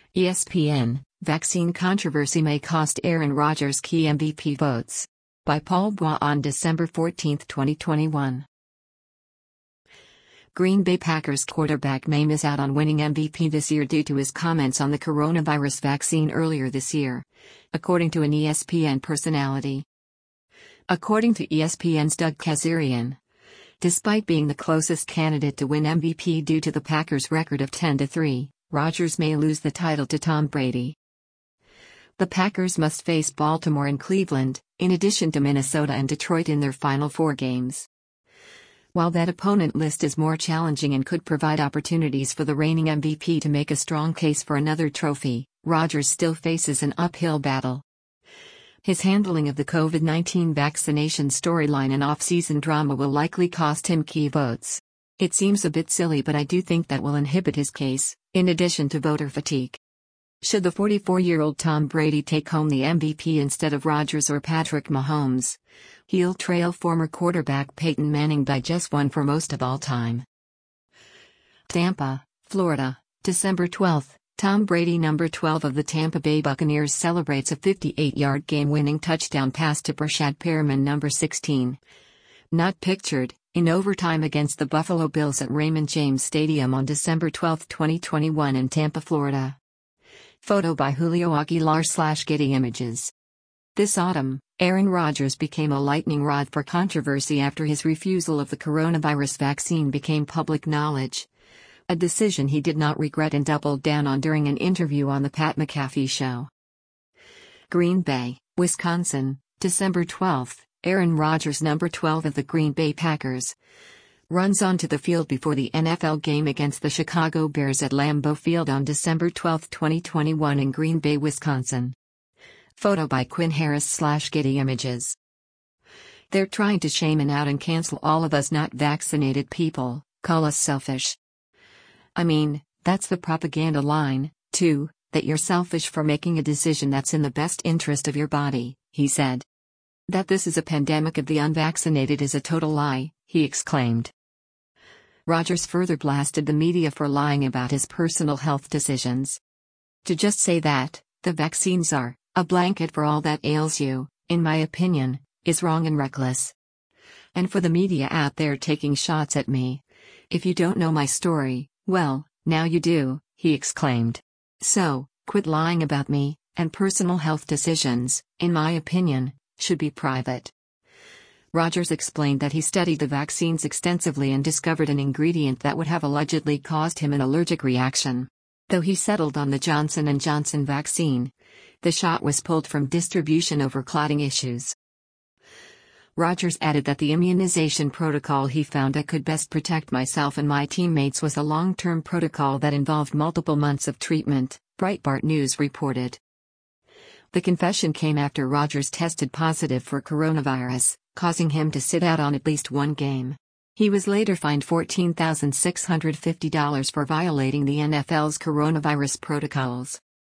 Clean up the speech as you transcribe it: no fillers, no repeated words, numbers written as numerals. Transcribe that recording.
ESPN, vaccine controversy may cost Aaron Rodgers key MVP votes. By Paul Bois on December 14, 2021. Green Bay Packers quarterback may miss out on winning MVP this year due to his comments on the coronavirus vaccine earlier this year, according to an ESPN personality. According to ESPN's Doug Kazarian, despite being the closest candidate to win MVP due to the Packers' record of 10-3, Rodgers may lose the title to Tom Brady. The Packers must face Baltimore and Cleveland, in addition to Minnesota and Detroit in their final 4 games. While that opponent list is more challenging and could provide opportunities for the reigning MVP to make a strong case for another trophy, Rodgers still faces an uphill battle. His handling of the COVID-19 vaccination storyline and off-season drama will likely cost him key votes. It seems a bit silly, but I do think that will inhibit his case, in addition to voter fatigue. Should the 44-year-old Tom Brady take home the MVP instead of Rodgers or Patrick Mahomes, he'll trail former quarterback Peyton Manning by just 1 for most of all time. Tampa, Florida, December 12. Tom Brady, number 12 of the Tampa Bay Buccaneers, celebrates a 58-yard game-winning touchdown pass to Breshad Perriman, number 16. Not pictured, in overtime against the Buffalo Bills at Raymond James Stadium on December 12, 2021 in Tampa, Florida. Photo by Julio Aguilar/Getty Images. This autumn, Aaron Rodgers became a lightning rod for controversy after his refusal of the coronavirus vaccine became public knowledge. A decision he did not regret and doubled down on during an interview on The Pat McAfee Show. Green Bay, Wisconsin, December 12. Aaron Rodgers, number 12 of the Green Bay Packers, runs onto the field before the NFL game against the Chicago Bears at Lambeau Field on December 12, 2021 in Green Bay, Wisconsin. Photo by Quinn Harris/Getty Images. They're trying to shame and out and cancel all of us not vaccinated people, call us selfish. I mean, that's the propaganda line, too, that you're selfish for making a decision that's in the best interest of your body, he said. That this is a pandemic of the unvaccinated is a total lie, he exclaimed. Rodgers further blasted the media for lying about his personal health decisions. To just say that, the vaccines are a blanket for all that ails you, in my opinion, is wrong and reckless. And for the media out there taking shots at me, if you don't know my story, well, now you do, he exclaimed. So, quit lying about me, and personal health decisions, in my opinion, should be private. Rodgers explained that he studied the vaccines extensively and discovered an ingredient that would have allegedly caused him an allergic reaction. Though he settled on the Johnson & Johnson vaccine, the shot was pulled from distribution over clotting issues. Rodgers added that the immunization protocol he found that could best protect myself and my teammates was a long-term protocol that involved multiple months of treatment, Breitbart News reported. The confession came after Rodgers tested positive for coronavirus, causing him to sit out on at least 1 game. He was later fined $14,650 for violating the NFL's coronavirus protocols.